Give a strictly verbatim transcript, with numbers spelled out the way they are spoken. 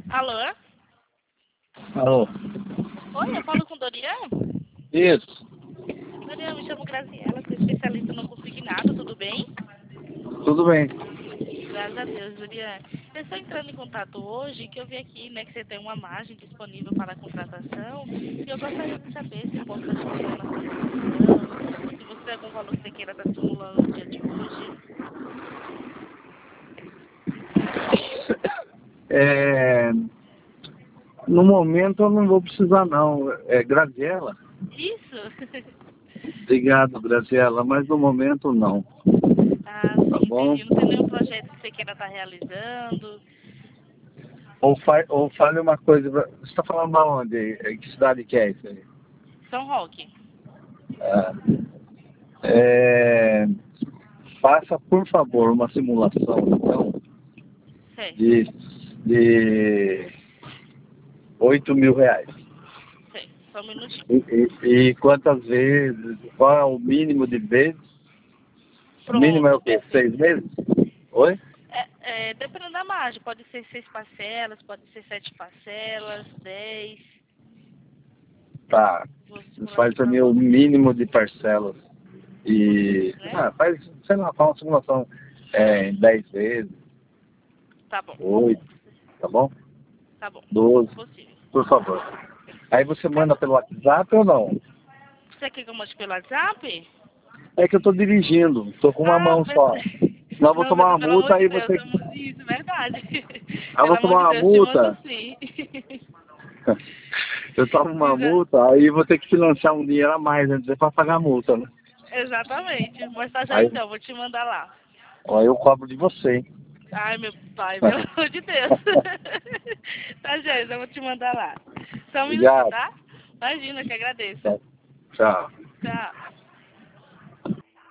Alô? Alô? Oi, eu falo com o Dorian? Isso. Dorian, me chamo Graziela, sou especialista no consignado, tudo bem? Tudo bem. Graças a Deus, Dorian. Eu estou entrando em contato hoje, que eu vi aqui, né, que você tem uma margem disponível para a contratação, e eu gostaria de saber se posso ajudar na simulação, se você tem algum valor que você queira estar simulando no dia de hoje. É, no momento eu não vou precisar não. É Graziela? Isso? Obrigado, Graziela, mas no momento não. Ah, Tá sim, bom? entendi. Não tem nenhum projeto que você queira estar realizando? Ou, fa ou fale uma coisa. pra- Você está falando de onde? É, que cidade que é isso aí? São Roque. Ah, é, faça, por favor, uma simulação, então, Certo, de, de oito mil reais. certo. Só um minutinho. E, e, e quantas vezes? Qual é o mínimo de vezes? O mínimo é o Pronto, quê? perfeito. Seis meses? Oi? É, é, dependendo da margem, pode ser seis parcelas, pode ser sete parcelas, dez. Tá. Vou simular Faz aqui para pra mim o você. mínimo de parcelas. E. Possível, né? Ah, faz, sei lá, faz uma simulação é, em dez vezes, Tá bom, oito, tá bom? tá bom. Doze, Possível. por favor. Aí você Tá manda bom. pelo WhatsApp ou não? Você quer que eu mande pelo WhatsApp? É que eu tô dirigindo, tô com uma Ah, mão só. perfeito. Senão eu vou Não, tomar mas uma pelo amor multa, de aí Deus, você. eu mando isso, verdade. Eu Pelo vou amor tomar de uma Deus, te mando multa, sim. eu tomo uma Exa- multa, aí vou ter que financiar um dinheiro a mais antes para pagar a multa, né? Exatamente. Mas tá já Aí, então, vou te mandar lá. aí eu cobro de você, hein? Ai, meu pai, pelo amor de Deus. Tá, gente, eu vou te mandar lá. Só um minutinho, Obrigado. tá? Imagina, que agradeço. Tchau. Tchau. Tchau.